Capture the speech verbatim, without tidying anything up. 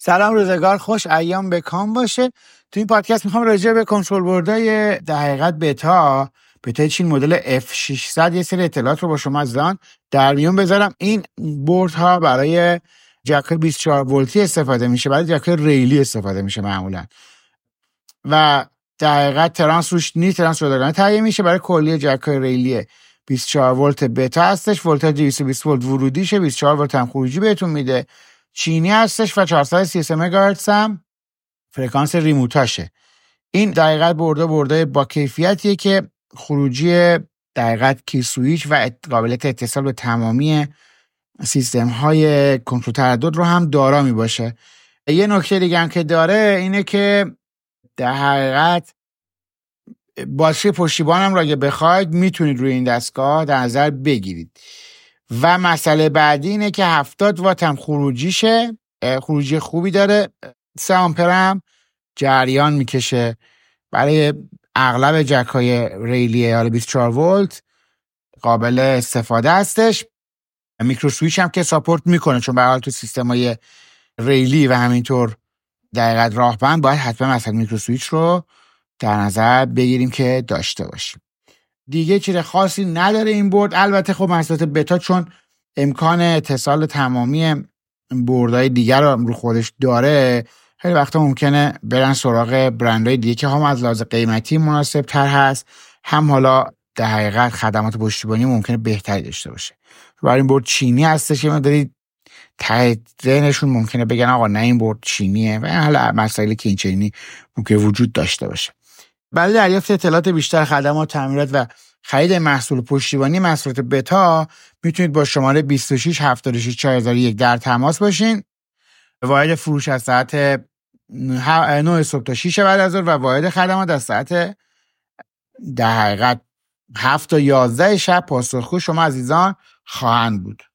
سلام، روزگار خوش، ایام بکام باشه. تو این پادکست میخوام راجع به کنترل بوردای در حقیقت بتا بتا چین مدل اف ششصد یه سری اطلاعات رو با شما عزیزان در میون بذارم. این بوردها برای جک بیست و چهار ولتی استفاده میشه، برای جک ریلی استفاده میشه معمولا، و در حقیقت ترانس روش نی ترانس جداگانه تهیه میشه. برای کلیه جک ریلی بیست و چهار ولت بتا هستش، ولتاژ دویست و بیست ولت ورودیشه، بیست و چهار ولت هم خروجی بهتون میده. چینی هستش و چهارصد و سی و سه مگاهرتز هم فرکانس ریموتاشه. این در حقیقت برده برده با کیفیتیه که خروجی در حقیقت کی سویچ و قابلیت اتصال به تمامی سیستم های کنترل تردد رو هم دارا می باشه. یه نکته دیگه هم که داره اینه که در حقیقت باتری پشتیبان هم را اگه بخواید میتونید روی این دستگاه در نظر بگیرید. و مسئله بعدی اینه که هفتاد وات هم خروجیشه، خروجی خوبی داره، سه آمپر هم جریان میکشه. برای اغلب جک های ریلی حالا بیست و چهار ولت قابل استفاده هستش. میکرو سویچ هم که ساپورت میکنه، چون به هر حال تو سیستم های ریلی و همینطور دقیقاً راهبند باید حتما مثلا میکرو سویچ رو در نظر بگیریم که داشته باشیم. دیگه چیز خاصی نداره این بورد. البته خب مسئله بتا چون امکان اتصال تمامی بوردهای دیگر رو رو خودش داره، خیلی وقتا ممکنه برن سراغ برندهای دیگه که هم از لحاظ قیمتی مناسب تر هست، هم حالا در حقیقت خدمات پشتیبانی ممکنه بهتری داشته باشه. برای این بورد چینی هستش که ما دارید ته ذهنشون ممکنه بگن آقا نه این بورد چینیه، و حالا مسائلی که این چینی ممکنه وجود داشته باشه. برای دریافت اطلاعات بیشتر، خدمات، تعمیرات و خرید محصول پشتیبانی محصولات بتا میتونید با شماره بیست و شش هفتاد و شش چهار صفر یک در تماس باشین. واحد فروش از ساعت نه صبح تا شش بعد از ظهر و واحد خدمات از ساعت در حقیقت هفت تا یازده شب پاسخگو شما عزیزان خواهند بود.